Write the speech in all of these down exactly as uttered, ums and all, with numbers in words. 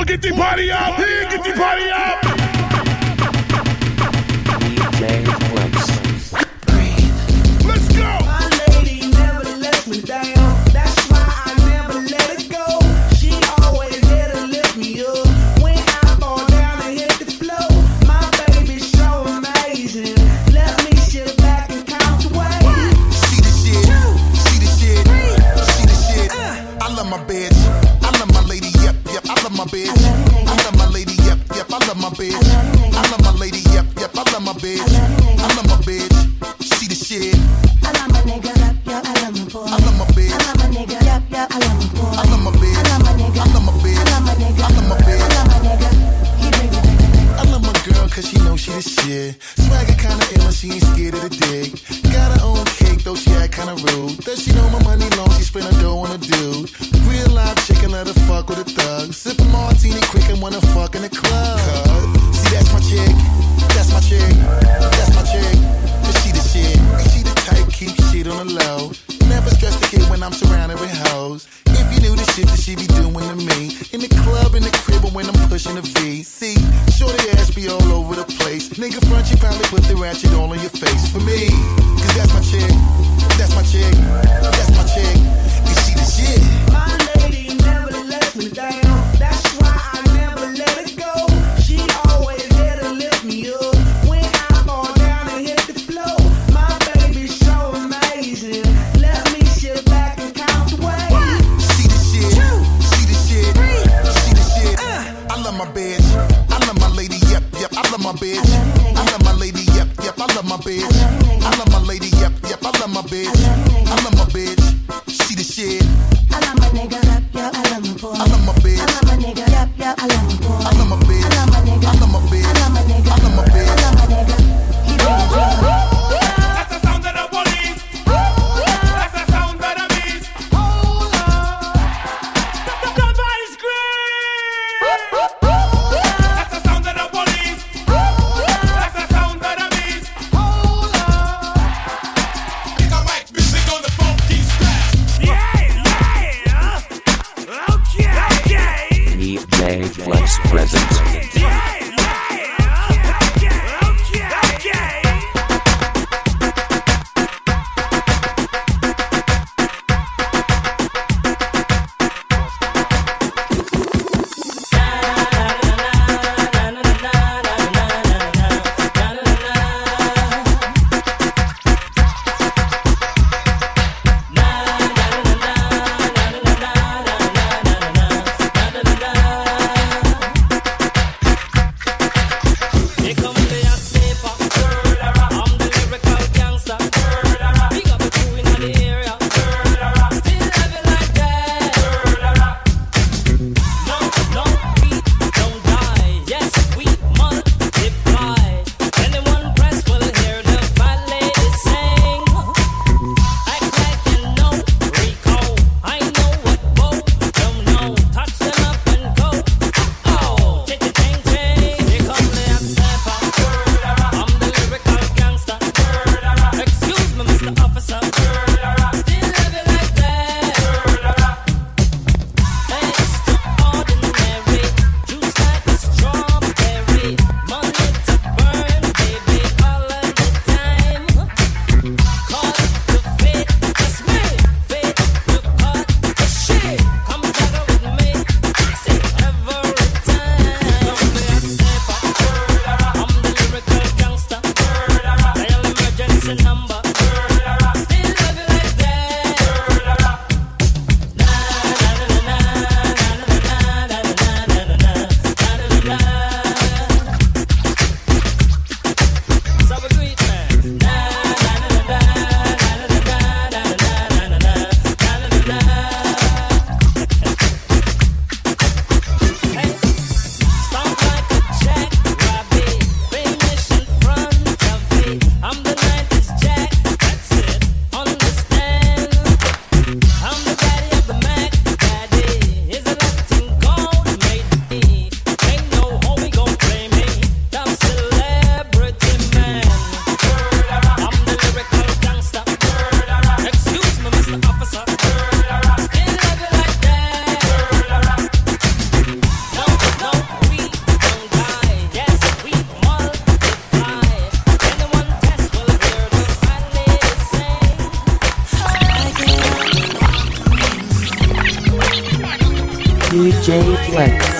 Well, get the party up. Here, get the party up. D J Flex. Let's go. My lady never lets me down. That's why I never let it go. She always there to lift me up. When I fall down and hit the floor, my baby's so amazing. Let me sit back and count the ways. She the shit. She the shit. She the shit. I love my bitch. I love my lady. Yep, yep. I love my bitch. I love my lady. Yep, yep. I love my bitch. I love my lady. Yep, yep. I love my bitch. I love my bitch. She the shit. I love my nigga, yep, yep, I love my boy. I love my bitch. I love my nigga, yep, yep, I love my boy. I love my bitch. I love my nigga, I love my bitch. I love my nigga, I love my bitch. I love my nigga. He bring me back. I love my girl cause she know she the shit. Swagger kinda ill and she ain't scared of the dick. Got her own cake though she act kinda rude. Does she know my money long, she spend her dough on a dude. Real life chicken, let her fuck with a thug. Sip a martini quick and wanna fuck in the club. Cause, see that's my chick, that's my chick, that's my chick. But she the shit, and she the type keep shit on the low. Never stress the kid when I'm surrounded with hoes. If you knew the shit that she be doing to me. In the club, in the crib, or when I'm pushing a V. See, shorty ass be all over the place. Nigga front, she probably put the ratchet all on your face. For me, cause that's my chick, that's my chick, that's my chick. And she the shit. My lady never lets me down. That's why I never let it go. She always there to lift me up. When I fall down and hit the floor, my baby's so amazing. Let me sit back and count the ways. She the shit, she the shit, she the shit. I love my bitch, I love my lady, yep, yep. I love my bitch, I love my lady, yep, yep. I love my bitch, I love my lady, yep, yep. I love my bitch, I love my bitch. D J Flex.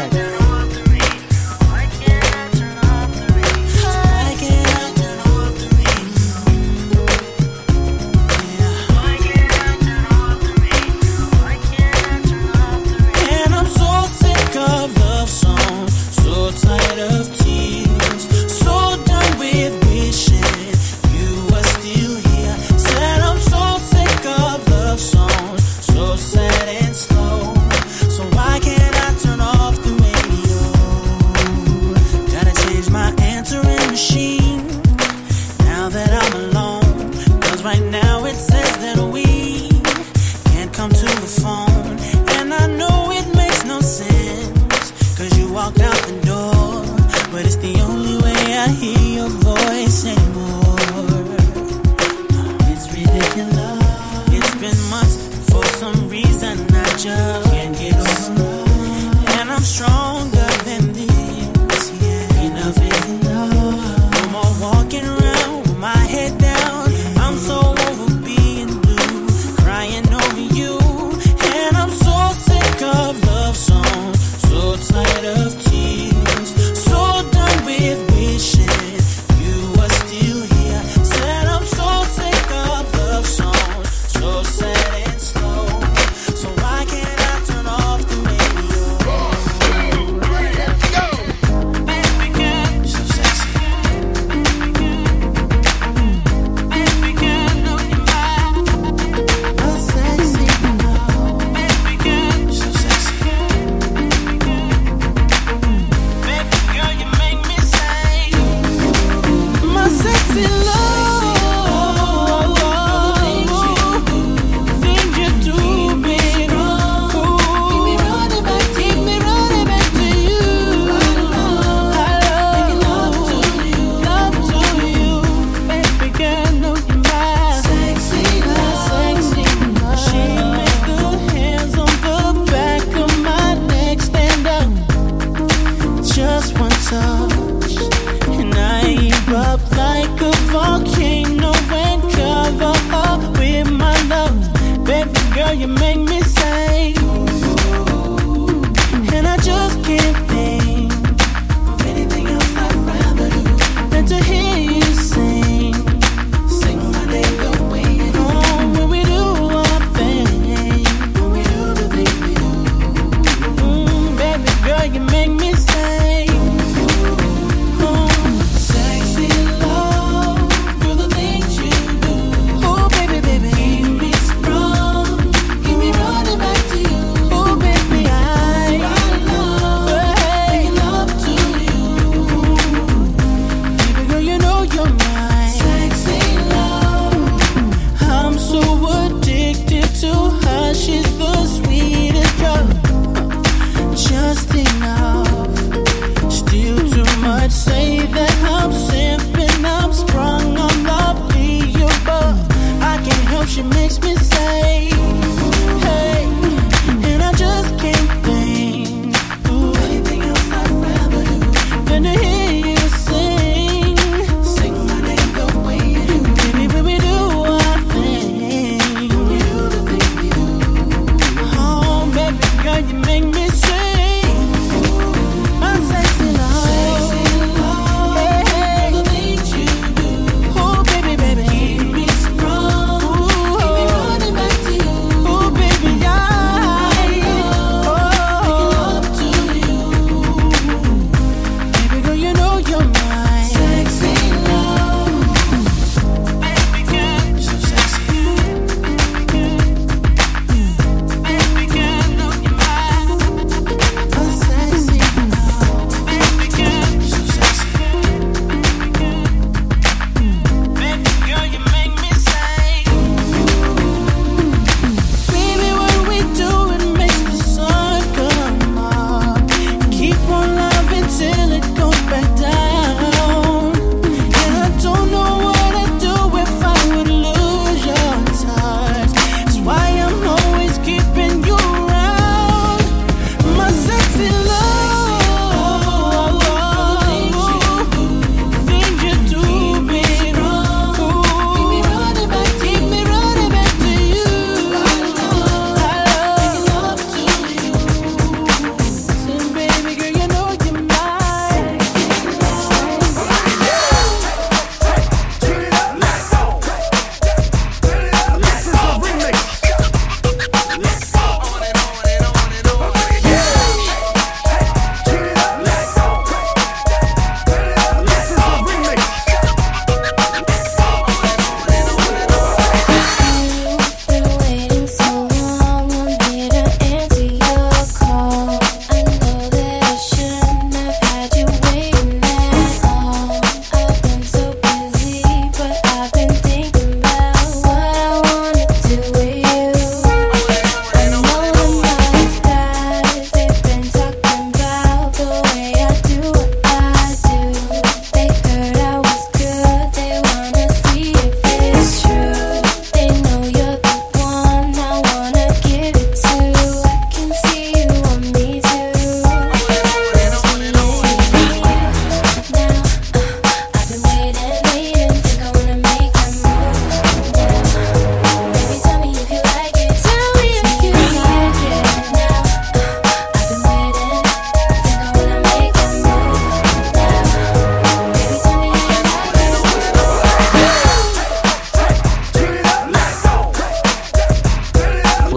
Ooh,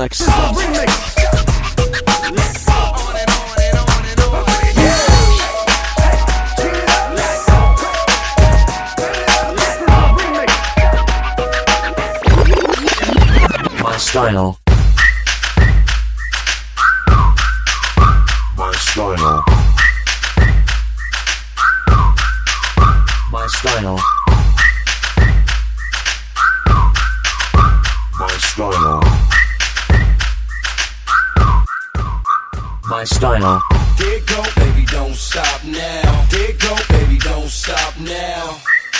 Flex. My style. My style. My style. My style. My style. There go, baby, don't stop now. There go, baby, don't stop now.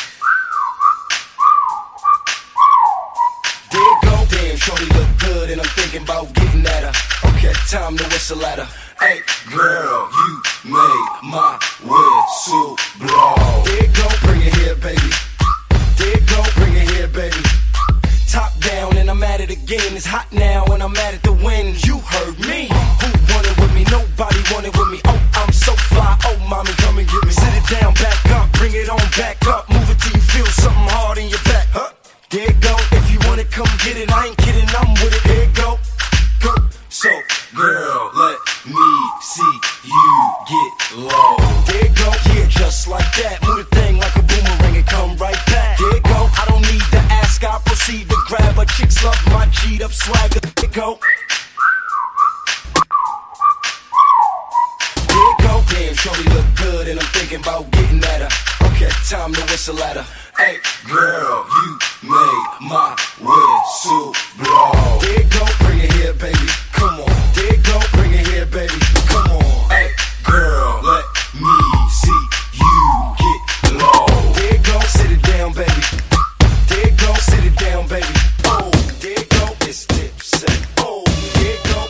There go, damn, shorty look good, and I'm thinking about getting at her. Okay, time to whistle at her. Hey, girl, you made my whistle blow. There go, bring it here, baby. There go, bring it here, baby. Top down, and I'm at it again. It's hot now, and I'm at it to win. You heard me. Who wanted with me? Nobody wanted with me. Oh, I'm so fly. Oh, mommy, come and get me. Sit it down, back up, bring it on back up. Move it till you feel something hard in your back. Huh? There it go. If you want it, come get it. I ain't kidding, I'm with it. Here it go. Go. So, girl, let me see you get low. There it go. Yeah, just like that. Move the thing like a boomerang and come right back. There it go. I don't need to ask, I proceed to grab her. Chicks love my G'd up swagger. There it go. There it go. Damn, shorty look good, and I'm thinking about getting at her. Okay, time to whistle at her. Hey, girl, you made my whistle blow. There it go, bring it here, baby. Come on. There it go, bring it here, baby. Come on. Hey, girl, let me see you get low. There it go, sit it down, baby. There it go, sit it down, baby. Oh, there it go, it's Dipset. Oh, there it go.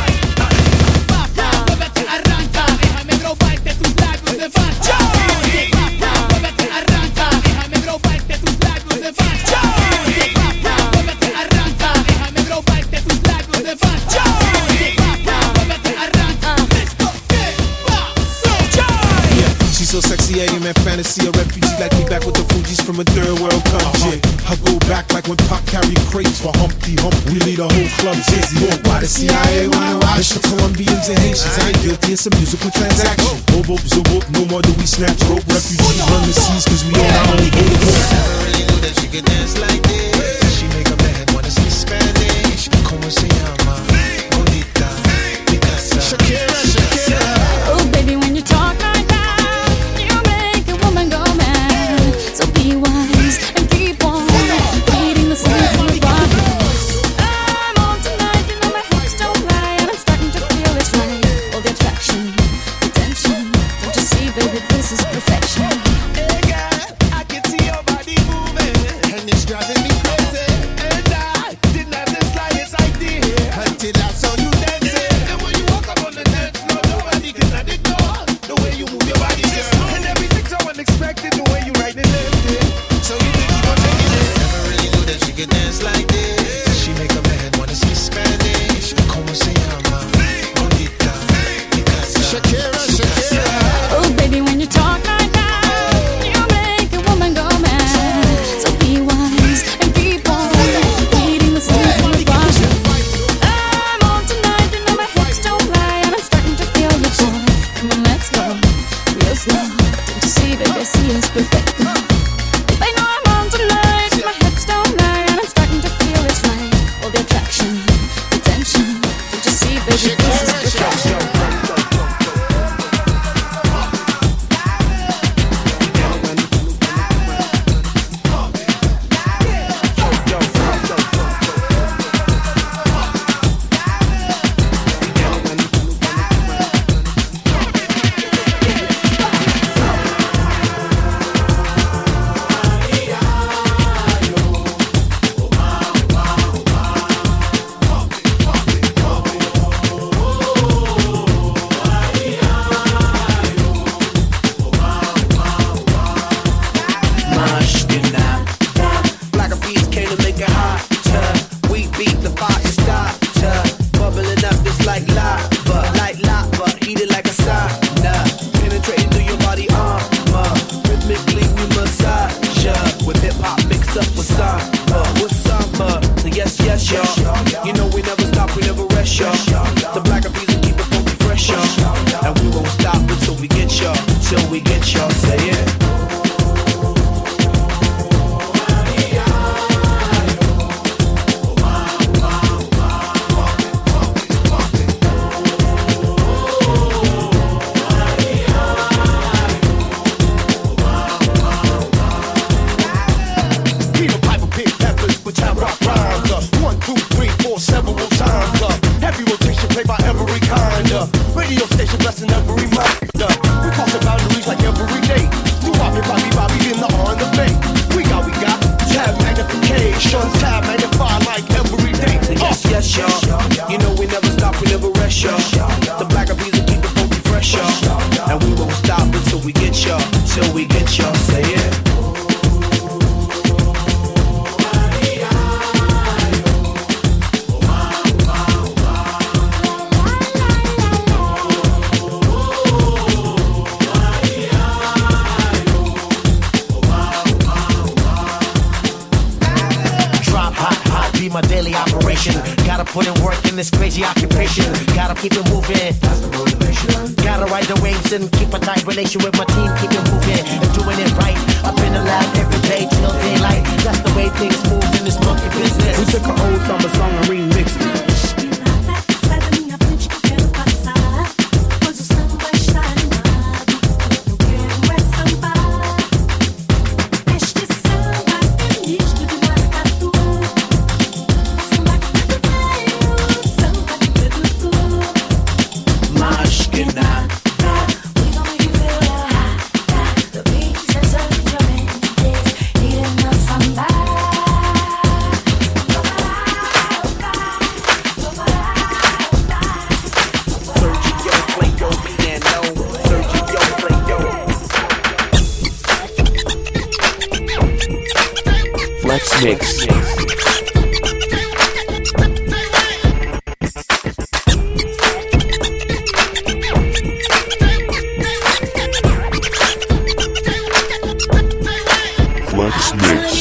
Muévete, arranca, déjame robarte tus labios de facha. Muévete, arranca, déjame robarte tus labios de facha. Muévete, arranca, déjame robarte tus labios de facha. Muévete, arranca, esto que pasó. Yeah, she's so sexy, I am in fantasy. A refugee like me back with the Fugees from a third world country. I go back like when Pac carried crates for Humpty Hump. We lead a whole club dizzy. Why the C I A wanna watch the Colombians and Haitians? I ain't guilty of some musical transaction. Boop, boop, zoop, boop, no more do we snatch rope. Refugees run the seas cause we own our own boat. Never really knew that she could dance like this. She make a man wanna speak Spanish. Como se llama? Bonita. Picasa. Shakira, Shakira. Oh, baby, when you talk like that, you make a woman go mad. So be wise and keep on reading the signs on your body. I'm on tonight, you know my hips don't lie, and I'm starting to feel it's right. All the attraction, the tension. Don't you see, baby, this is perfection. Hey girl, I can see your body moving, and it's driving me crazy. And I didn't have the slightest idea until I saw you dancing. And when you walk up on the dance floor, nobody can ignore the way you move your body, girl. And everything's so unexpected, the way you right and left it. So you think you gon' take it? Never really knew that she could dance like this. She make a man wanna speak Spanish. Como se llama? Bonita. Picasa. Shakira, Shakira. Oh, baby, when you talk like that, you make a woman go mad. So be wise and keep on reading the signs on your body. I'm on tonight, you know my hips don't lie, and I'm starting to feel your boy. Come on, let's go, real slow. Don't you see, baby, I see it's perfect. I know I'm on tonight, my hips don't lie, and I'm starting to feel it's right. All the attraction, the tension. Don't you see, baby, this is perfection. pressure. The black of bees will keep it funky fresher. And we won't stop until we get ya, till we get ya. Say it. Radio station blessing every mind. We cross the boundaries like every day. Do Bobby, Bobby, Bobby in the on the bay. We got, we got tab magnification, tab magnify like every day. Yes, yes, y'all. You know we never stop, we never rest, y'all. The black of bees will keep the funky fresh, y'all. And we won't stop until we get y'all, till we get y'all. Say it. My daily operation. Gotta put in work in this crazy occupation. Gotta keep it moving. That's the motivation. Gotta ride the waves and keep a tight relation with my team. Keep it moving and doing it right. Up in the lab every day till daylight. That's the way things move in this monkey business. We took an old summer song and remixed it. Mix. Flex Mix.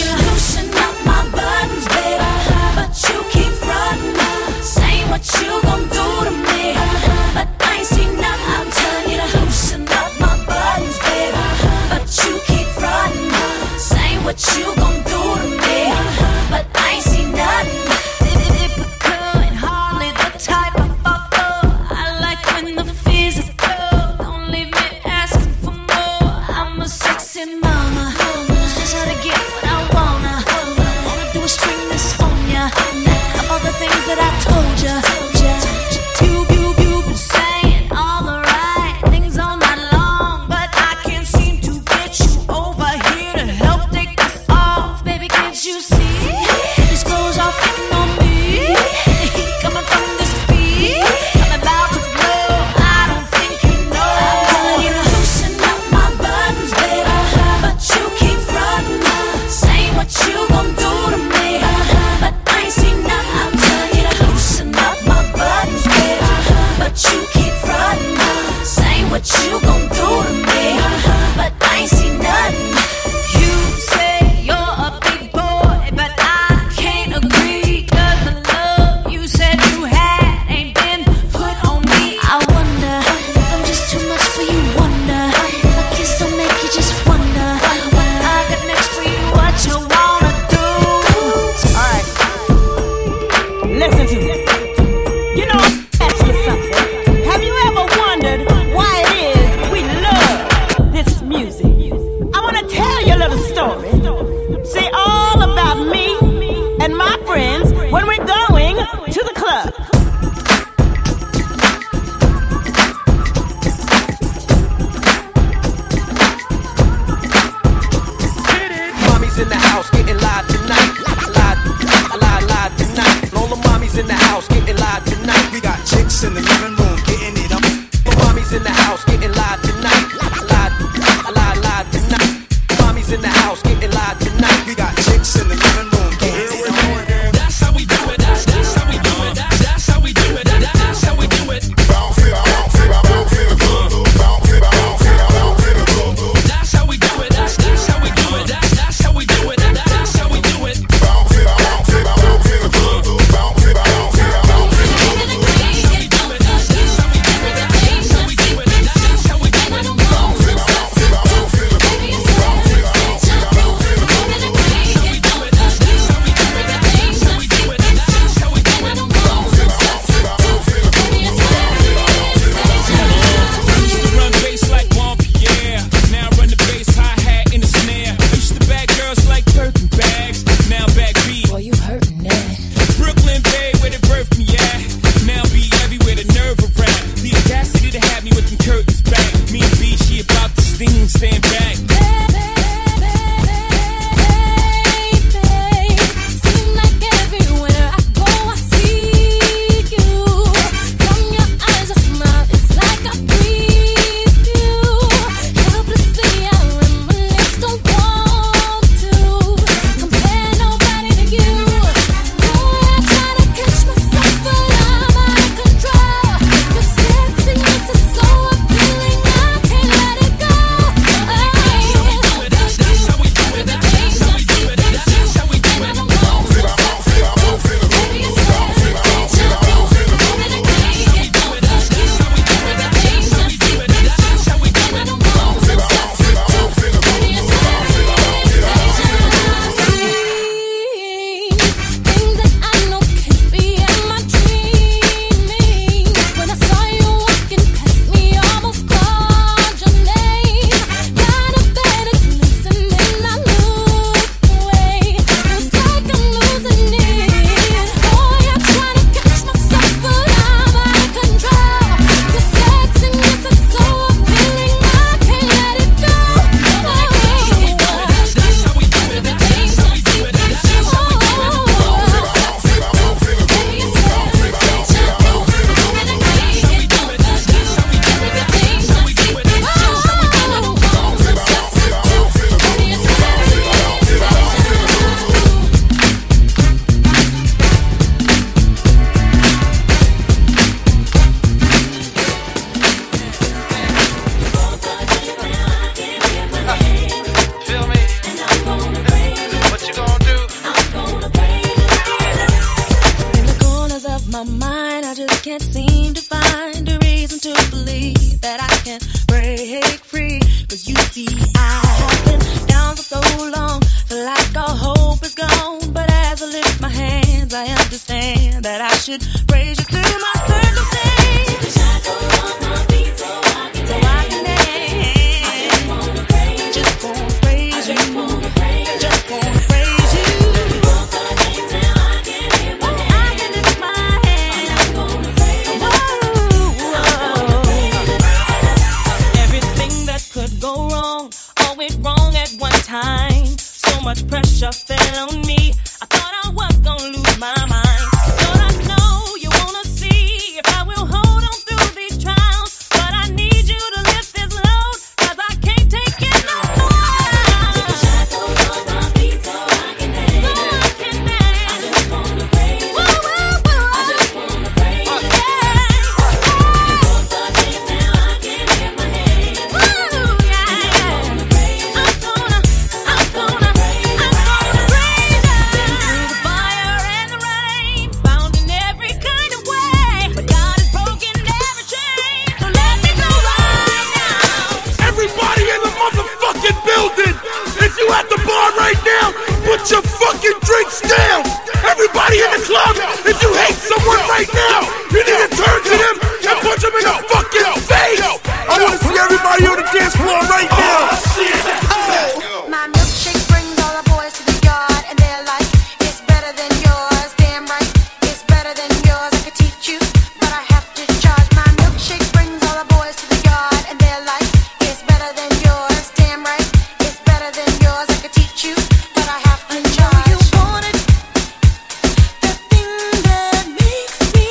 mind, I just can't seem to find a reason to believe that I can break free. Cause you see, I have been down for so long, feel like all hope is gone. But as I lift my hands, I understand that I should praise you through my circumstance. Take the shackles off my feet so I can dance. So I can dance. I just wanna praise you. Just wanna praise you. I just wanna praise you. Just wanna praise you. Let me walk the days till I can lift my hands. I can lift my hands. I just wanna praise you. Whoa, whoa. Everything that could go wrong, all went wrong at one time. So much pressure fell on me. I thought I was gonna lose my mind. Thought I know you wanna see if I will hold on through these trials. But I need you to lift this load, cause I can't take it no more. Take the shackles off my feet so I can dance. So I can dance. I just wanna praise you. Whoa, whoa, whoa. I just wanna praise you. Yeah. Walk the days till I can lift my hands. Woo, yeah. I just wanna praise you. I'm gonna, I'm gonna, I'm gonna praise you. Been through the fire and the rain, bound in every kind of way, but God has broken every chain. So let me go right now. Everybody in the motherfucking building, if you at the bar right now, put your fucking drinks down. Everybody in the club, if you hate someone right now, you need to turn to them and punch them in the fucking face. I want to see everybody on the dance floor right now. My milkshake brings all the boys to the yard, and they're like, it's better than yours. Damn right, it's better than yours. I could teach you, but I have to charge. My milkshake brings all the boys to the yard, and they're like, it's better than yours. Damn right, it's better than yours. I could teach you, but I have to charge. You want it, the thing that makes me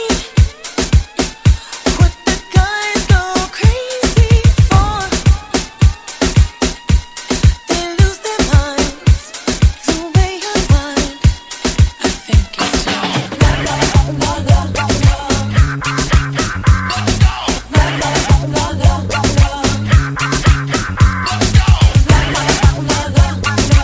what the guys go crazy for. They lose their minds the way I wind. I think it's time. La la la la la la. La la la la la la. La la la la la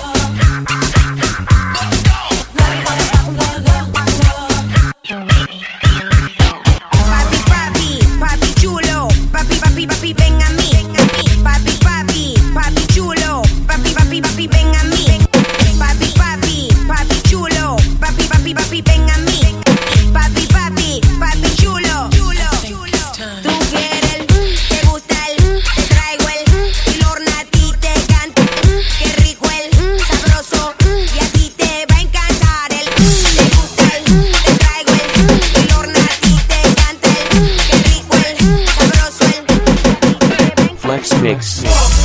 Papi, papi, papi chulo, papi, papi, papi, ven a mí. Papi, papi, papi chulo, papi, papi, papi, ven a mí. Papi, papi, papi chulo, papi, papi, papi, ven a mí. Papi, papi, papi chulo, chulo. Tú quieres el, te gusta el, te traigo el, y Lorna a ti te canta. Qué rico el, sabroso, y a ti te va a encantar el. Te gusta el, te traigo el, y Lorna a ti te canta el. Qué rico el, sabroso el. Flex Mix.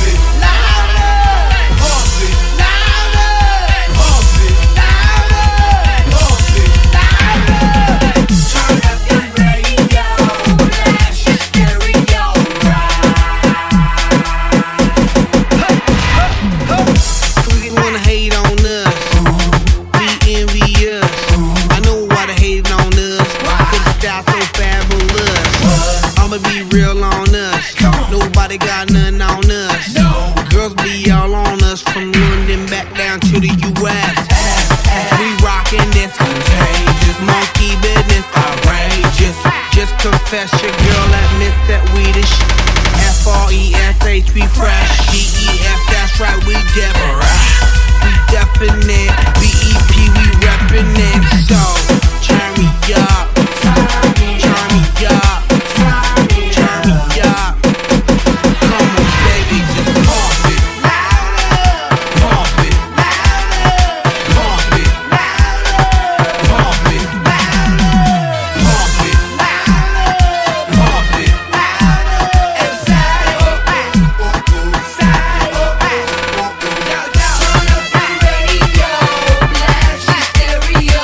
We wanna hate on us, we envy us. I know why they hating on us, cause the style so fabulous. I'ma be real on us, nobody got nothing on us. Girls be all on us, from London back down to the U S. We rockin' this contagious, monkey business outrageous. Just confess your girl admits that we the shit. F R E S H, we fresh. D E F, that's right, we different. We definite. B E P, we reppin' it. So, turn me up. Turn me up. Turn me up. Come on, baby, just pump it. Pump it. Pump it. Pump it. Pump it. Pump it. And side up. Side up. Turn up the radio, blast your stereo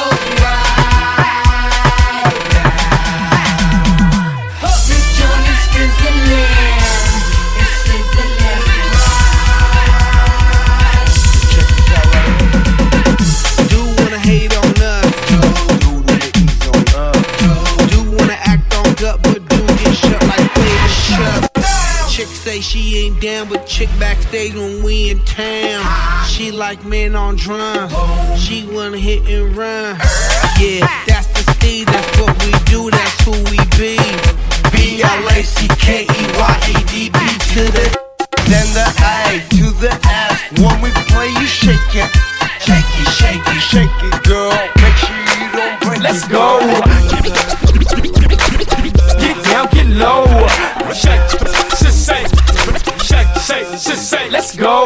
right now. This joint is sizzling, it's sizzling right. Do wanna hate on us, do wanna ease on us, do wanna act on gut, but do get shut like flavor shut. Chick say she ain't down, but chick backstage when we in town. She like men on drum, she wanna hit and run. Yeah, that's the E, that's what we do, that's who we be. B L A C K E Y E D B to the then the A to the F. When we play, you shake it, shake it, shake it, shake it, girl. Make sure you don't break it. Let's go. Get down, get low. Shake, just say, shake, shake, just say. Let's go.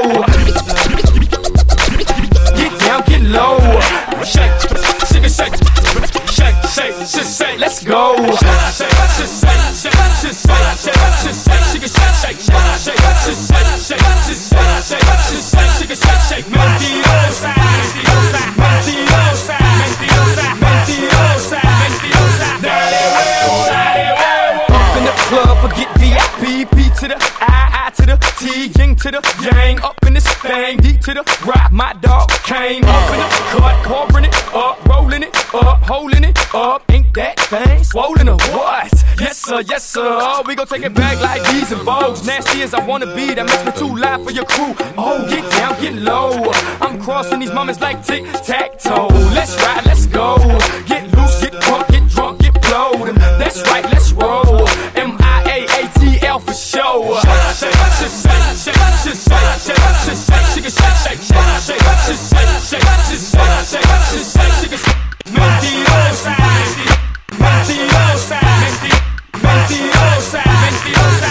Get down, get low. Shake, shake, shake, shake, shake, just say. Let's go. Shake, just say, shake, just say, shake, just say, shake, shake, shake, shake, just say, shake, just say, shake, just say, shake, shake, shake. Mentirosa, mentirosa, mentirosa, mentirosa, mentirosa, mentirosa. Dale huevo, dale huevo. Up in the club, forget V I P, P to the I, I to the T, Ying to the Yang. Up in this thing, D to the rock. My dog came up in the cut, pouring it up, rolling it up, holding it up. Ain't that thing swollen or what? Yes sir, yes sir. We gon' take it back like these and Vogues. Nasty as I wanna be, that makes me too loud for your crew. Oh, get down, get low. I'm crossing these moments like tic-tac-toe. Let's ride, let's go. Get loose, get drunk, get drunk, get blowed. That's right, let's roll. M I A A T L for show. Shake, shake, shake, shake, shake, shake, shake, shake, shake, shake, shake, shake, shake, shake, shake, shake, shake. Mentirosa, mentirosa, mentirosa, mentirosa.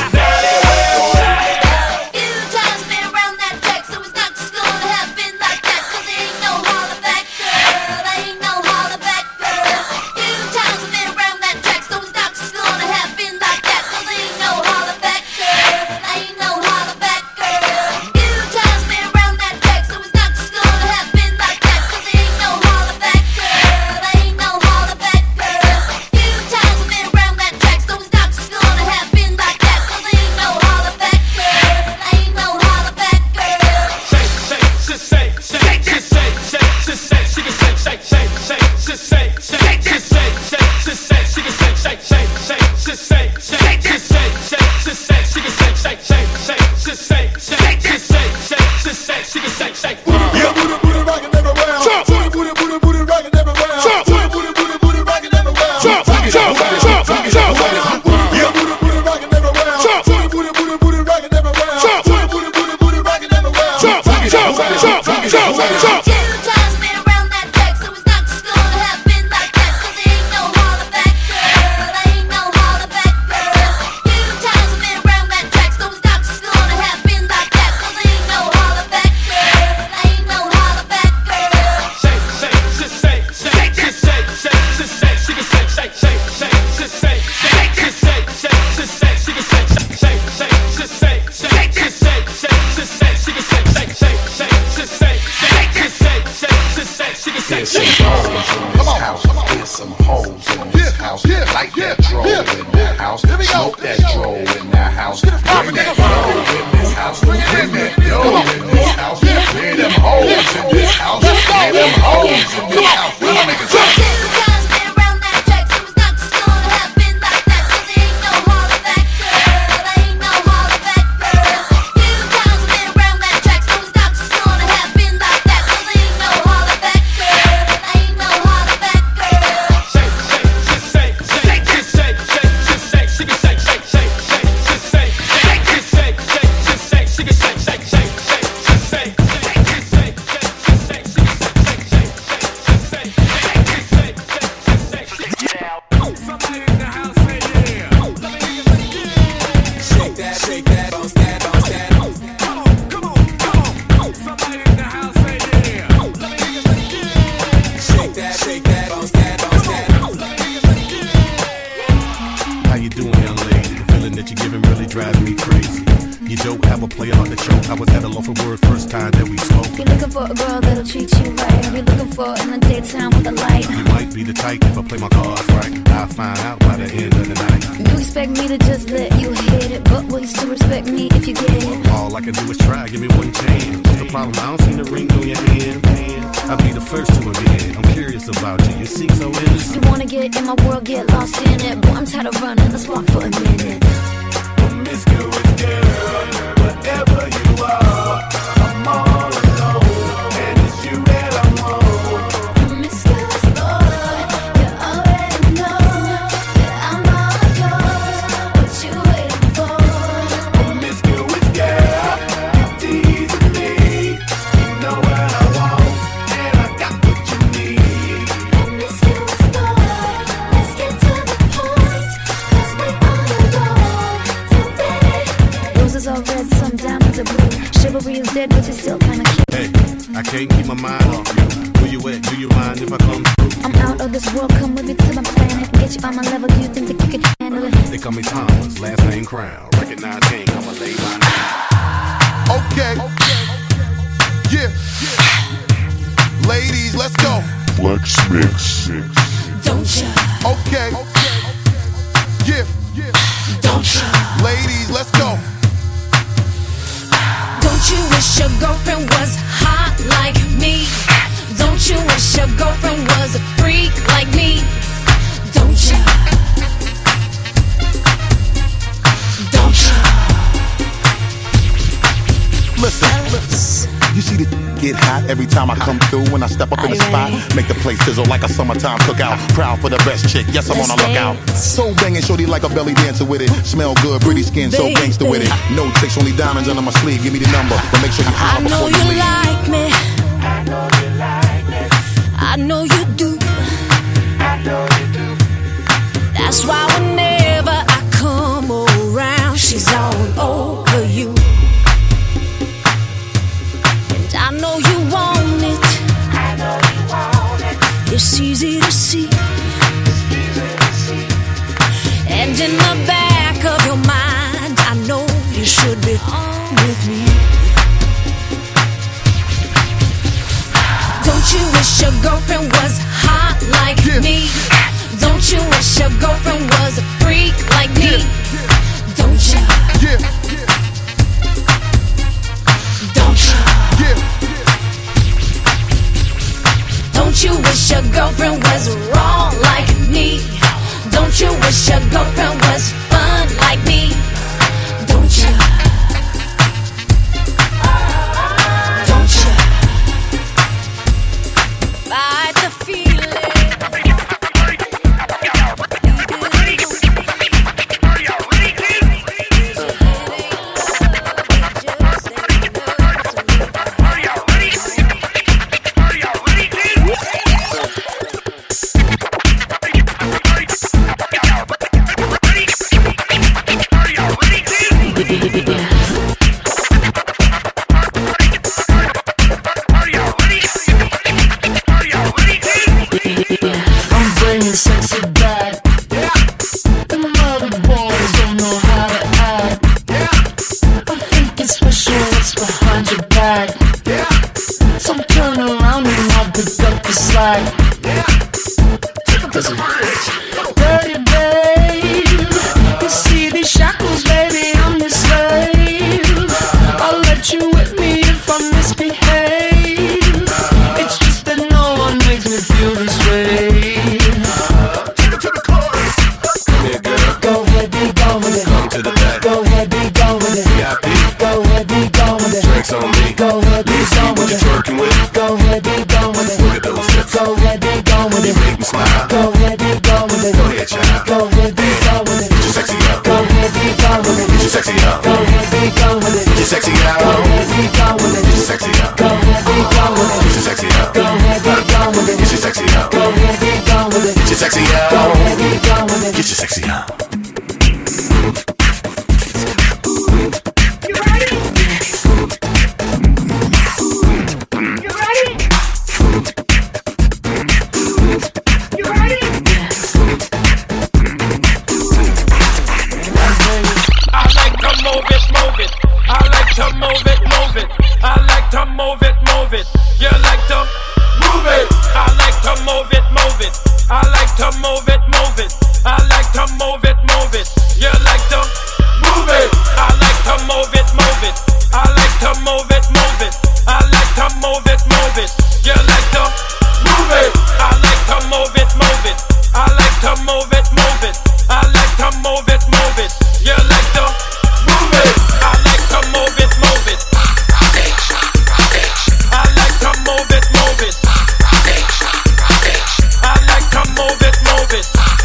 Few times been around that track, so it's not just gonna happen like that. 'Cause there ain't no holler back, girl. There ain't no holler back, girl. Few times been around that track, so it's not just gonna happen like that. 'Cause there ain't no holler back, girl. There ain't no holler back, girl. Few times been around that track, so it's not just gonna happen like that. 'Cause there ain't no holler back, girl. There ain't no holler back, girl. Few times been around that track, so it's not just gonna happen like that. 'Cause there ain't no holler back, girl. There ain't no holler back, girl. Shake, shake, just say, shake, just say, shake, just say, she can shake, shake, shake, shake, just say, shake, just say, shake, just say, she can shake, shake, shake, shake, just say, shake, just say, shake, just say, she can shake, shake, shake, shake, just say, shake, just say, shake, just say, she can shake, shake. Yeah, booty, booty, rockin' everywhere. Booty, booty, booty, booty, rockin' everywhere. Booty, booty, booty, booty, rockin' everywhere. Jump, jump, jump, jump, jump. Yeah, booty, booty, rockin' everywhere. Booty, booty, booty, booty, rockin' everywhere. Booty, booty, booty, booty, rockin' everywhere. Jump, jump, jump, jump, jump, jump. Few times been around that track, so it's not just gonna happen like that. 'Cause there ain't no holler back, girl. There ain't no holler back, girl. Few times been around that track, so it's not just gonna happen like that. 'Cause there ain't no holler back, girl. There ain't no holler back, girl. Shake, shake, just say, shake, just say, shake, just say, she can shake, shake, shake, shake, just say, shake, just say, shake, just say, she can shake, shake, shake, shake, just say, shake, just say, shake, just say, she can shake, shake, shake, shake, just say, shake, just say, shake, just say, she can shake, shake. Come on, house. There's some hoes in this house. Like that drove in that house. Smoke that drove in that house. Bring that dough in this house. Bring that dough in this house. Bring them hoes in this house. Bring them hoes in this house. We'll make it Few times been around that track, so it's not just gonna happen like that. 'Cause there ain't no holler back, girl. There ain't no holler back, girl. Few times been around that track, so it's not just gonna happen like that. 'Cause there ain't no holler back, girl. There ain't no holler back, girl. Shake, shake, just say, shake, just say, shake, just say, she can shake, shake, shake, shake, just say, shake, just say, shake, just say, she can shake, shake, shake, shake, just say, shake, just say, shake, just say, she can shake, shake, shake, shake, just say, shake, just say, shake, just say, she can shake. Somebody in the house say yeah. Shake that, shake that, bounce that, bounce that. Come on, come on, come on. Somebody in the house say yeah. Shake that, shake that, bounce that, bounce that. How you doing, young lady? The feeling that you're giving really drives me crazy. You don't have a player on the choke. I was at a loss for word first time that we spoke. You're looking for a girl that'll treat you right. You're looking for in the daytime with a light. You might be the type if I play my cards right. I'll find out by the end of the night. You expect me to just let you hit it, but will you still respect me if you get it? All I can do is try, give me one chance. What's the problem? I don't see the ring on your hand. I'll be the first to admit. I'm curious about you. You seem so innocent. You wanna get in my world, get lost in it. Boy, I'm tired of running. Let's walk for a minute. Promiscuous girl, whatever you are, I'm all alone, and it's you that I want. Promiscuous boy, you already chivalry is dead, but you're still kinda cute. Hey, I can't keep my mind off you. Where you at? Do you mind if I come through? I'm out of this world, come with me to my planet. Get you on my level, do you think that you can handle it? They call me Thomas, last name Crown. Recognize king, I'ma lay my name. Okay. Yeah. Ladies, let's go. Flex Mix. Don't ya? Okay. Yeah. Don't ya? Ladies, let's go. Don't you wish your girlfriend was hot like me? Don't you wish your girlfriend was a freak like me? Don't ya? Don't ya? Listen, you see the get hot every time I come through. When I step up in the spot, make the place sizzle like a summertime cookout. Proud for the best chick, yes, I'm on a lookout. So banging, shorty like a belly dancer with it. Smell good, pretty skin, so gangster with it. No tricks, only diamonds under my sleeve. Give me the number, but make sure you I holler know before you you leave. like me. I know you like me. I know you do. I know you do. That's why whenever I come around, she's all over you. And I know you want it. I know you want it. It's easy to see. It's easy to see. And in the back of your mind, I know you should be on with me. Don't you wish your girlfriend was hot like Yeah. me? Don't you wish your girlfriend was a freak like me? Yeah. Don't you? Yeah. Don't you? Yeah. Don't you wish your girlfriend was wrong like me? Don't you wish your girlfriend was fun like me? Don't you? Don't you? Fight the feeling. I'm bringing sexy back. And the other boys don't know how to act. I think it's special what's behind your back. So turn around and I'll pick up the slack. Dirty babe, you see these shackles, baby, I'm the slave. I'll let you whip me if I misbehave. It's just that no one makes me feel this way. Come here, girl. Go ahead, be gone with it. Come to the back. Go ahead, be gone with it. V I P. Go ahead, be gone with it. Drinks on me. Go ahead, be Let me see gone what with you're it. twerking with. Go ahead, be gone with it. Look at those hips. Go ahead, be gone with You it. make me smile. Go ahead, be gone with it. Go ahead, child. Go ahead, be gone with it. Get your sexy up. Go ahead, be gone with it. Get your sexy up. Go ahead, be gone with it. Get your sexy up. Go ahead, be gone with it. Get your sexy up. Go ahead, be gone with it. Get your sexy up. Go ahead, be gone with it. Get your sexy up. Go ahead, be gone with it. Get your sexy up. Go ahead, be gone with it. Get your sexy up. I like to move it, move it. I like to move it, move it. I like to move it, move it. You like to move it. I like to move it, move it. I like to move it, move it. I like to move it, move it. You like to move it. I like to move it, move it. I like to move it, move it. I like to move it, move it. You like to move it. I like to move it, move it. I like to move it, move it. I like to move it, move it. You like to move it. I like to move it, move it. I like to move it, move it. I like to move it, move it.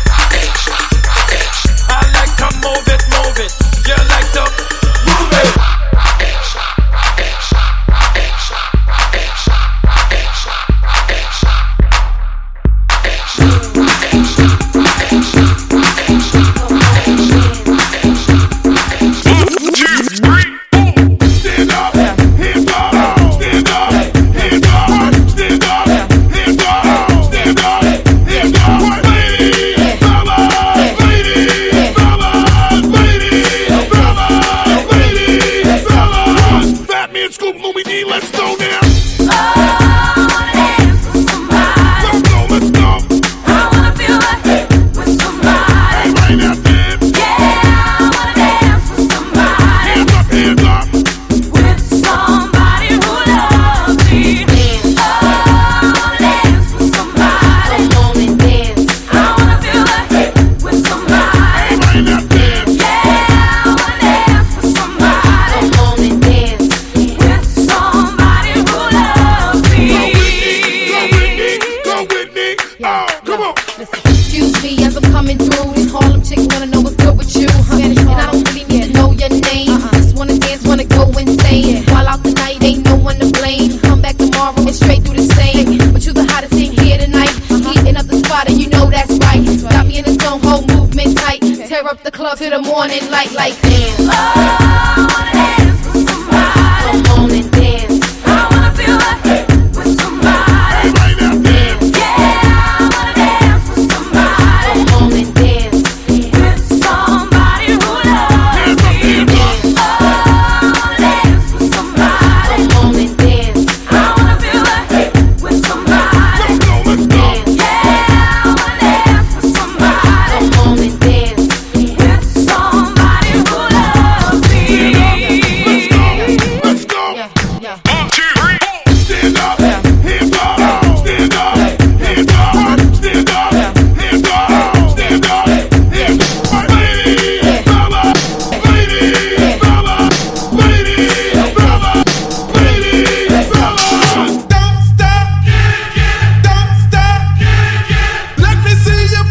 up to the morning light like dance. Oh, I wanna dance with somebody. Come on and dance. I wanna feel like with somebody. Dance. Yeah, I wanna dance with somebody. Come on and dance with somebody who loves me. Dance. Oh, I wanna dance with somebody. Come on and dance. I wanna feel like with somebody. Let's go, let's go. Dance. Yeah, I wanna dance with somebody. Come on and dance with somebody who loves me. Let's go, let's go. Yeah, yeah. One, two, three, four. Stand up, hands up, stand up, hands up, stand up, hands up, stand up, hands up. Ladies, fella, ladies, fella, ladies, fella, ladies, fella. Don't stop, don't stop. Let me see you.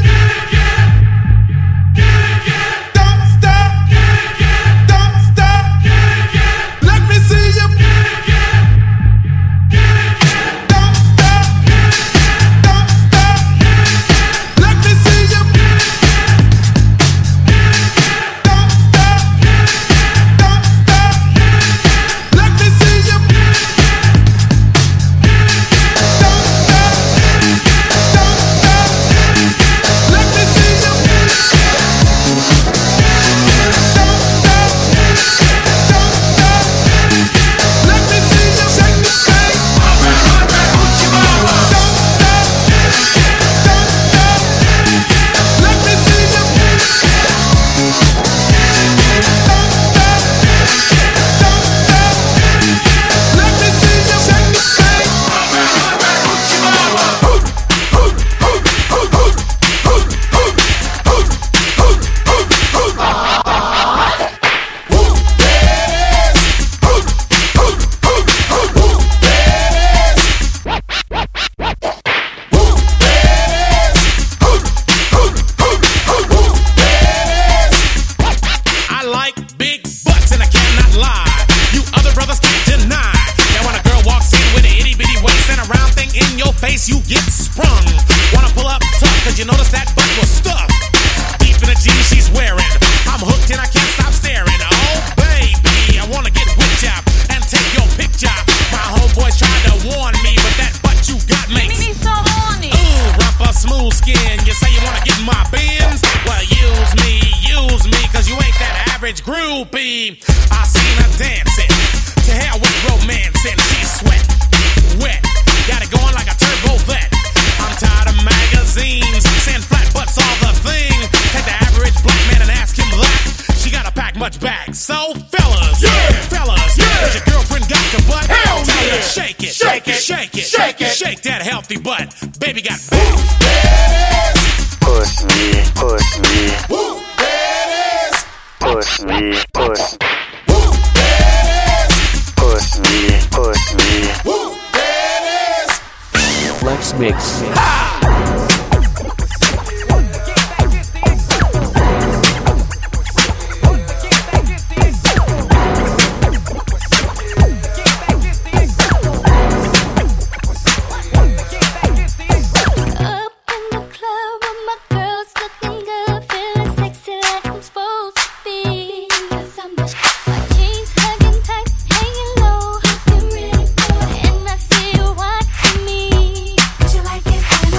Don't stop, don't stop. Let me see you. Don't stop, don't stop. Let me see you. Don't stop, don't stop. Let me see you. Don't stop, don't stop. Let me see you. Don't stop, don't stop. Let me see you. Shake the thing. Don't stop, don't stop. Let me see you. Don't stop, don't stop. Let me see you. Shake the thing. I like big butts and I cannot lie. You other brothers can't deny. Now when a girl walks in with an itty bitty waist and a round thing in your face, you get sprung. Wanna pull up tough cause you notice that butt was stuffed deep in the jeans she's wearing. I'm hooked and I can't stop staring. Oh baby, I wanna get whipped up and take your picture. My homeboys tried to warn me, but that butt you got makes me so horny. Ooh, rumpa smooth skin. You say you wanna get in my bins? Well, use me, use me, cause you ain't that average groupie. I seen her dancing to hell with romancing. She's sweat, wet, got it going like a turbo vet. I'm tired of magazines saying flat butts all the thing. Take the average black man and ask him that. She gotta pack much back. So fellas, Yeah. fellas, Yeah. has your girlfriend got your butt? Hell Tell yeah. her shake it, Shake it. shake it, Shake it. shake that healthy butt. Baby got back. Push me, push me, Woo, that is. push me, push, Woo, that is. push me, push me. Woo, that is. Flex Mix. Up in the club with my girls looking good, feeling sexy like I'm supposed to be. Yes, I'm the my jeans hugging tight, hanging low, looking really good, and I see you watching me. 'Cause you like it when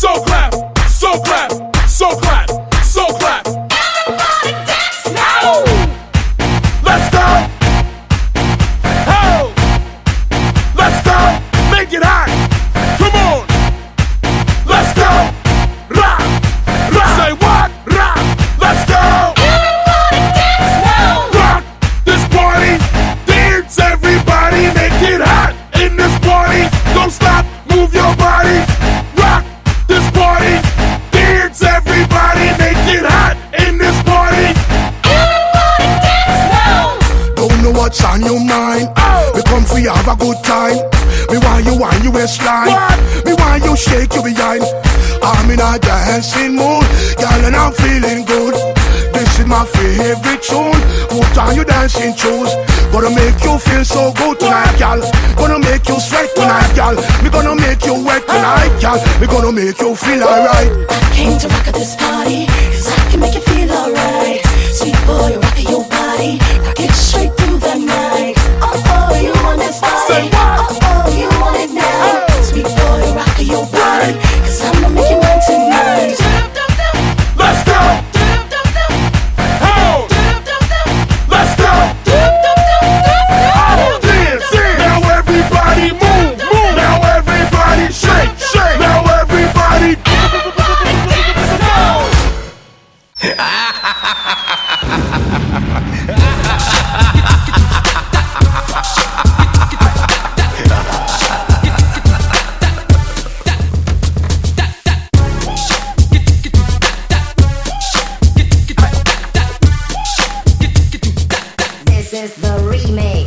a good time. Me want you want you waistline. Me want you shake your behind. I'm in a dancing mood, girl, and I'm feeling good. This is my favorite tune. Put on your dancing shoes. Gonna make you feel so good tonight, girl. Gonna make you sweat tonight, girl. Me gonna make you wet tonight, girl. Me gonna make you feel alright. I came to rock at this party, cause I can make you feel alright. Sweet boy, rock your body, rock it straight through the night. Oh, oh, you want this body? Oh, oh, you want it now? Sweet boy, rock your body, cause I'ma make you mine tonight. Let's go! Oh! Let's go! Oh, dance, dance. Now everybody move, move. Now everybody shake, shake. Now everybody. This is the remix.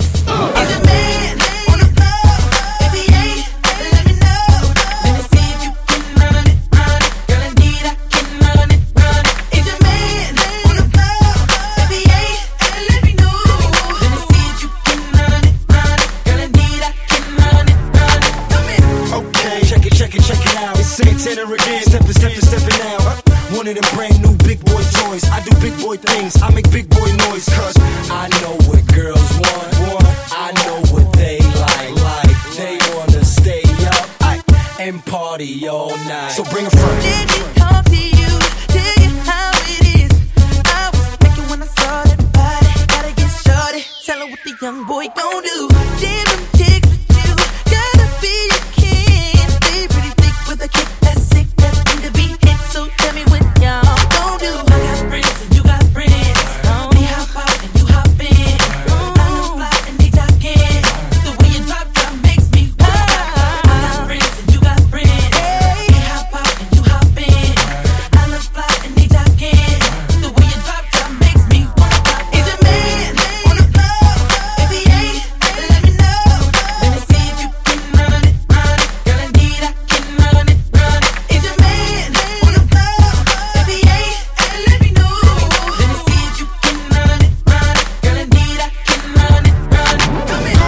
Tenor again, stepping, stepping, stepping now. One of them brand new big boy toys. I do big boy things, I make big boy noise. Cause I know what girls want, want. I know what they like, like. They wanna stay up and party all night. So bring a friend. Let me talk to you, tell you how it is. I was thinking when I saw that body, gotta get shorty. Tell her what the young boy gon' do. Damn them chicks with you, gotta be a king. Stay pretty thick with a kick that's sick, that need to be hit. So tell me what y'all gon' do. I got friends and you got friends. We hop out and you hop in. I know fly and they talking. The way you drop down makes me wild. I got friends and you got friends. We hop out and you hop in. I love fly and they talking. The way you drop down makes me wild. Is your man on the floor? If he ain't, let me know. Let me see if you can run it, run it. Girl, indeed I can run it, run it. Is your man on the floor? If he ain't, let me know. Let me see if you can run it, run it. Girl, indeed I can run it, run it. Come in.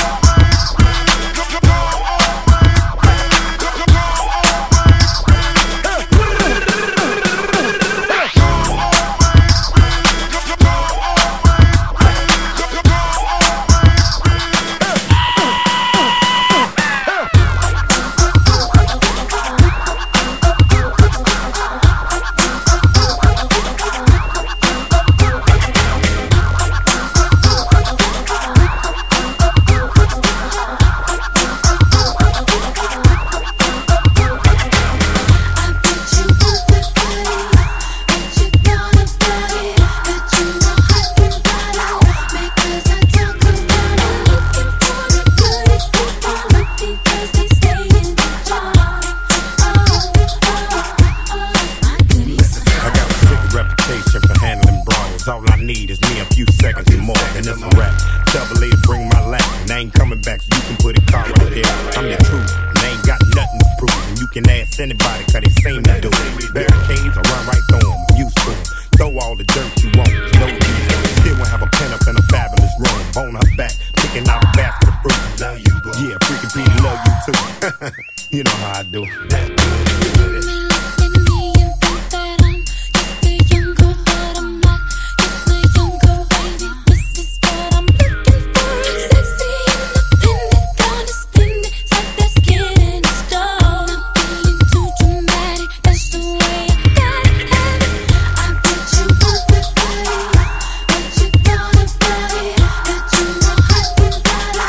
I got a big reputation for handling brawls. All I need is me a few seconds and more, and it's a rap. Double A to bring my Latin. I ain't coming back, so you can put a car right there. I'm the truth, and I ain't got nothing to prove. And you can ask anybody, cause they seem to do it. Barricades, I run right through them, used to them. Throw all the dirt you want, no reason. Still won't have a pen up in a fabulous room. On her back, picking out a basket of fruit. Love you, bro. Yeah, freaking Pete, love you too. You know how I do.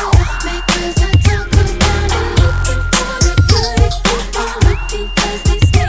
Cause I talk around and looking for the good. If I'm looking, cause they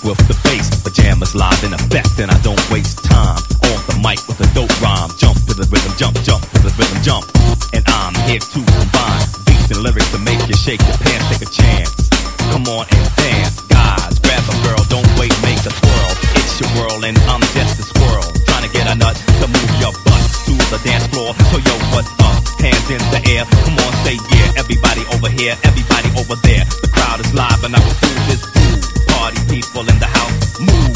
with the bass. Pajamas live in effect, and I don't waste time. Off the mic with a dope rhyme. Jump to the rhythm, jump, jump to the rhythm, jump. And I'm here to combine beats and lyrics to make you shake your pants, take a chance. Come on and dance, guys. Grab a girl, don't wait, make a twirl. It's your world, and I'm just a squirrel. Trying to get a nut to move your butt to the dance floor. So yo, what's up? Hands in the air. Come on, say yeah. Everybody over here, everybody over there. The crowd is live, and I will do this groove. Party people in the house, move.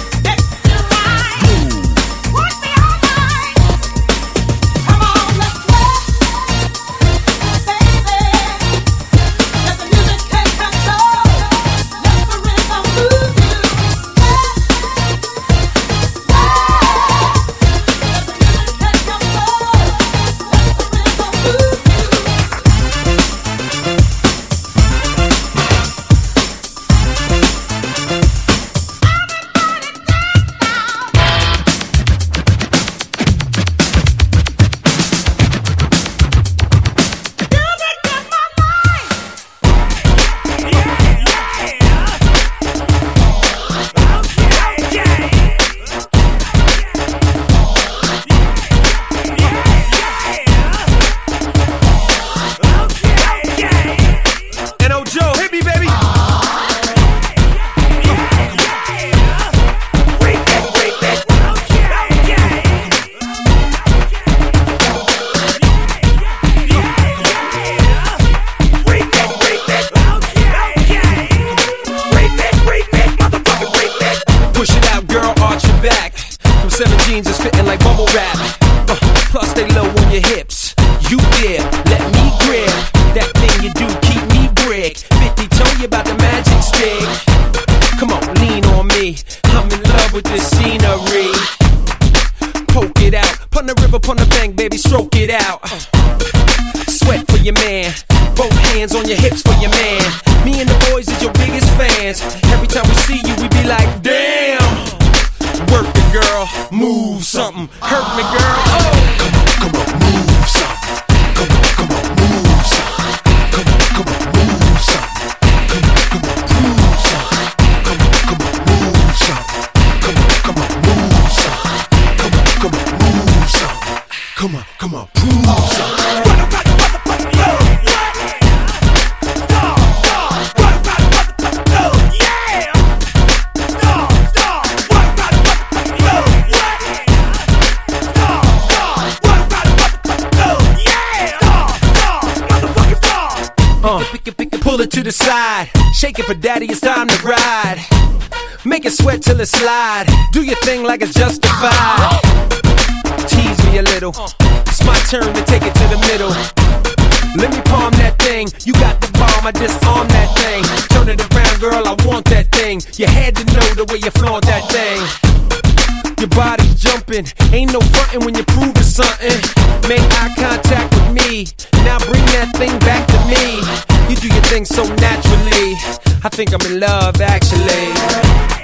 Shake it for daddy, it's time to ride. Make it sweat till it slide. Do your thing like it's justified. Tease me a little. It's my turn to take it to the middle. Let me palm that thing. You got the bomb, I disarm that thing. Turn it around, girl, I want that thing. You had to know the way you flaunt that thing. Your body's jumping. Ain't no frontin' when you're proving something. Make eye contact with me. Now bring that thing back to me. You do your thing so naturally. I think I'm in love, actually.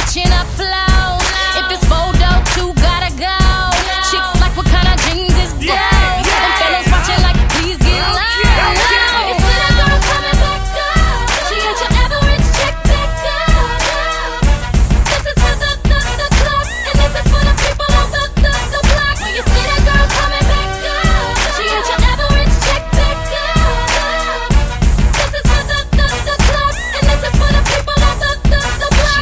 switching up flows. If this photo two gotta go. Chicks like what kind of jeans is those? And fellas watching like please get low. You see that girl coming back up. She ain't your average chick pick up. This is for the, the, the club. And this is for the people on the, the, the block. When you see that girl coming back up. She ain't your average chick pick up. This is for the, the, the club. And this is for the people on the, the, the block.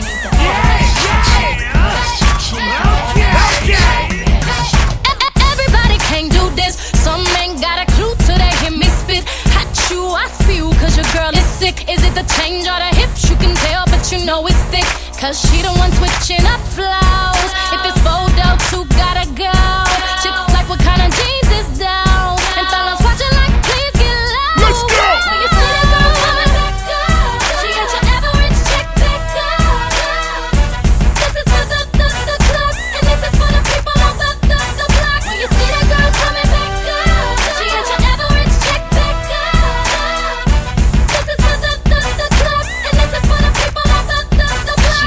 Everybody can't do this. Some ain't got a clue till they hear me spit. Hot you, I spew, cause your girl is sick. Is it the change or the hips? You can tell, but you know it's thick. Cause she the one switching up flows. If it's photo two gotta go. Chicks like what kind of jeans is down. And fellas watching like please get low. Let's go! When you see that girl coming back up. She ain't your average chick pick up. This is for the, the, the club. And this is for the people on the, the, the block. When you see that girl coming back up. She ain't your average chick pick up. This is for the, the, the club. And this is for the people on the, the, the block.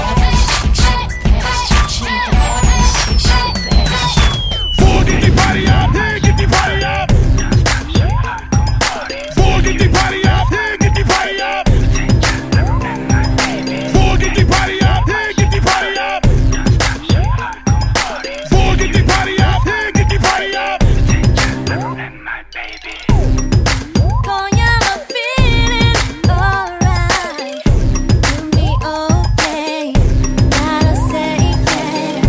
Fool, get the party up, yeah, get the party up. Fool, get the party up, yeah, get the party up. Fool, get the party up, yeah, get the party up. Fool, get the party up, yeah, get the party up. Gonna I'm feeling alright. Do me okay. 나를 say it.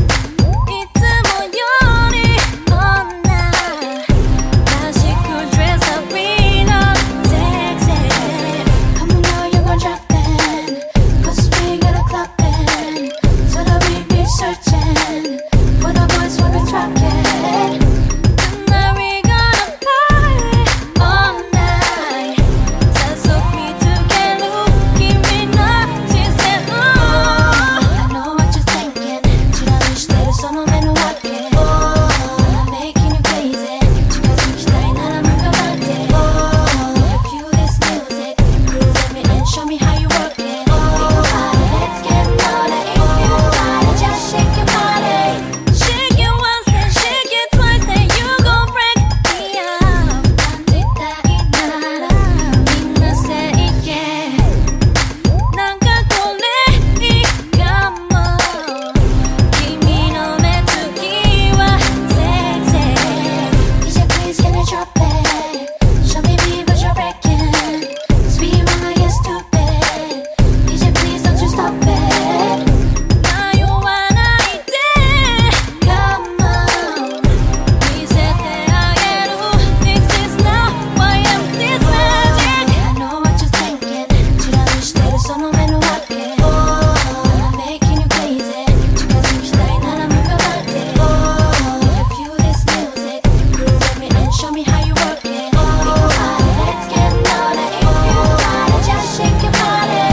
이쯤 우연히 없나. 다시 cool dress up in a sexy. Come on now, you gon' drop that. Cause we got a club band. So that we be searching for the boys when we drop it. Tonight we gonna party all night. Says me to get loose, give me nothing. She said, ooh, I know what you're thinking. 지나는 시대를 선호하는 walking. I'm making you crazy. 지금 숨쉬다의 나라 물려봤대. If you this music, groove with me and show me how you work it. Let's get naughty. If you got it, just shake your body. Shake it once, then shake it twice, then you gon' break me out. 반듯하게 날아, 민나 say yeah. 난 갖고 내가 뭐.君の目つきはsexy. 디제이 please can you drop it? Show me me what you're breaking. Sweet mama get stupid. 디제이 please don't you stop it. Now you wanna eat it. Come on. 이제 대하게로 This is not why I'm this magic. I know what you're thinking. 지나는 시대를 선호하는 walking. I'm making you crazy. 지금 숨쉬다의 나라 물려봤대. If you this music, groove with me and show me how you work it. Let's get naughty. If you got it, just shake your body.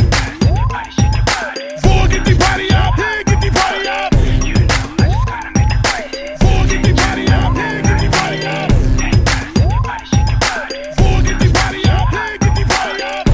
Fool, get the party up, yeah, get the party up. Fool, get the party up, yeah, get the party up. Fool, get the party up, yeah, get the party up.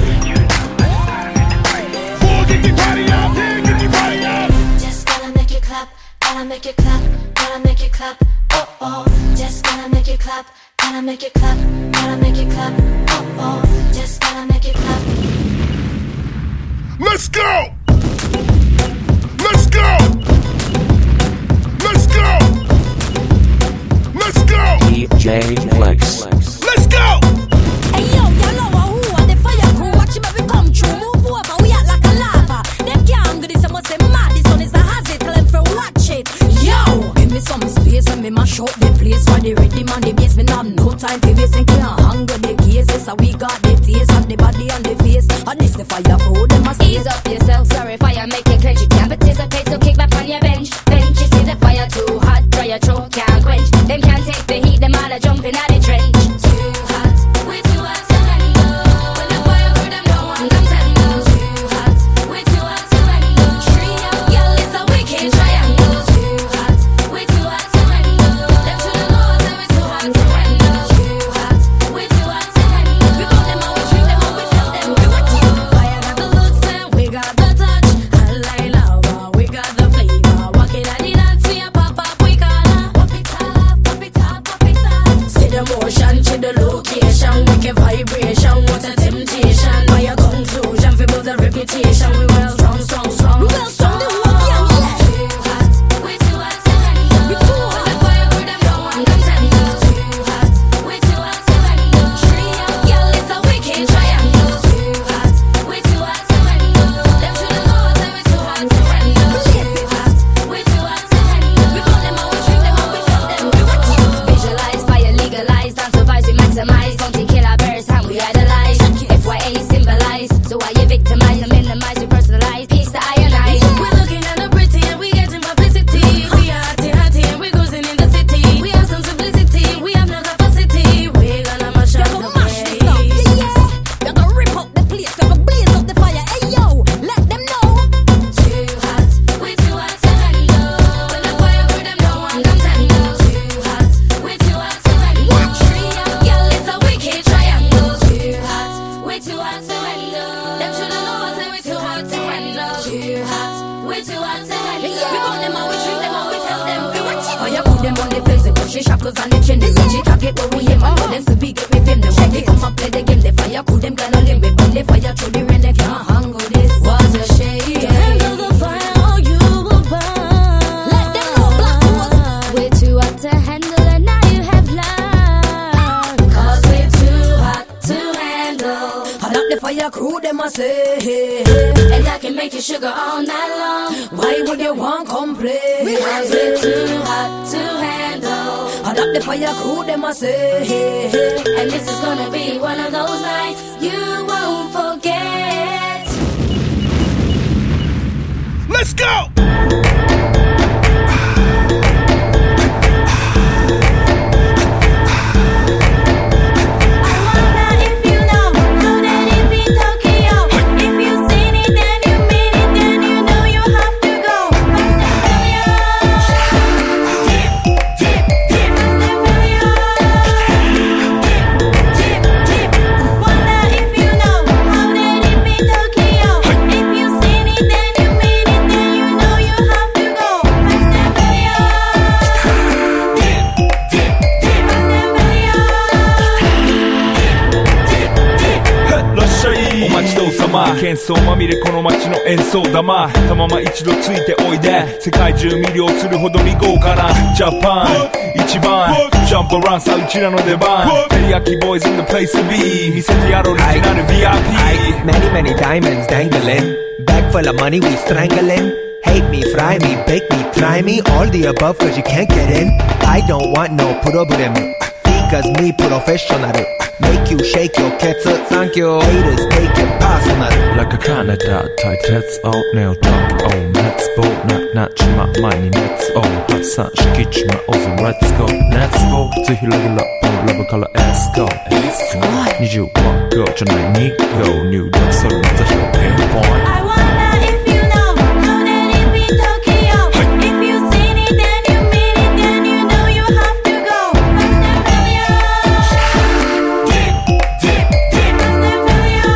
Fool, get the party up, yeah, get the party up. Just gotta make it clap, gotta make it clap, gotta make it clap, oh oh. Just gotta make it clap, gotta make it clap, gotta make it clap, oh oh. Just gotta make it clap. Let's go! Let's go! Let's go! Let's go! D J Flex. Let's go! Hey yo, y'all know who are the fire crew? Watch him every come true. Move over, we act like a lava. Them can't do this, I must say mad. This one is a hazard, tell them for watch it. Yo, give me some space and me mash up the place. For the rhythm and the bass, me not have no time for this. And can't hang with the cases, so we got the taste of the body and the face. And this the fire crew, them must ease up yourself, sorry fire, make it clench. You can't participate, so kick back on your bench. Bench, you see the fire too hot, dry your throat, can't quench. Them can't take the heat, them all are jumping out the trench. Too hot, we too hot to handle. When the fire with them don't want them tender. Too hot, we too hot to handle. Trio, girl, it's a wicked triangle. Too hot, we too hot to handle. Them to the laws, and we too hot to handle. Too hot. We too hot to handle. We got them out, we treat them out, we tell them we watch it. Fire put them on the face, they push the shackles on the chin. They reach it, target where we aim. And know them to be get with him. Them when they come and play the game. The fire cool them gonna live. We burn the fire through the rain. They can't hang with this. Was a shade. Handle the fire, or you will burn. Let them know black was. We're too hot to handle, and now you have learned. Cause we're too hot to handle. Hot up the fire crew, them a say. And I can make you sugar all night long. Why would you want complain? Cause we're too hot to handle. Hot up the fire crew, them a say. And this is gonna be one of those nights you won't forget. Let's go! お待ちどうさま喧騒まみれこの街の演奏玉たまま一度ついておいで世界中魅了するほどに豪華なジャパン一番ジャンプアランさうちらの出番テリヤキボーイズ in the place to be 見せてやろうオリジナル ブイアイピー Many many diamonds dangling Bag full of money we strangling Hate me, fry me, bake me, try me All the above cause you can't get in I don't want no problem Because me professional Make you shake your cats up, thank you Haters take it personal Like a Canada tight heads out nail talk oh let's go not not my money let's oh hot sun skitch my own let's go let's go ぜひレギュラーon level color let's go let's go にじゅういち号じゃないに号入力する目指しのピンポイント I wonder if you know Know that it be Tokyo If you seen it then you mean it Then you know you have to go First and failure Dip, dip, dip First and failure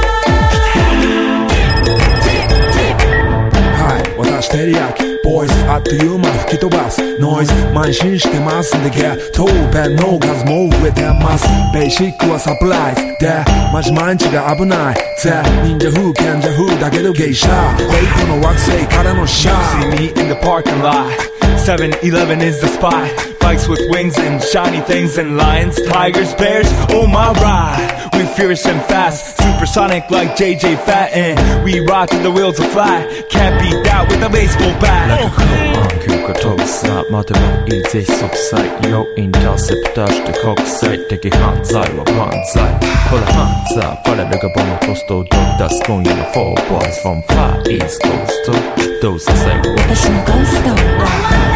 Dip, dip, dip はい私テリヤキボーイズあっという間吹き飛ばすノイズ慢心してますんでゲット弁の数も増えてますベーシックはサプライズでマジ毎日が危ないぜ忍者風賢者風だけど芸者レイコの惑星からのシャー See me in the parking lot seven eleven is the spot Bikes with wings and shiny things and lions, tigers, bears, oh my ride We fierce and fast, supersonic like J J Fatten We ride till the wheels are flat, can't beat that with a baseball bat Like a cool休暇遠さ待てばいいぜ即歳よインターセプターして国際的犯罪は万歳ほらハンザーファレルがボムトストドクタース今夜の four boys from far east coast どうさせ私のゴースト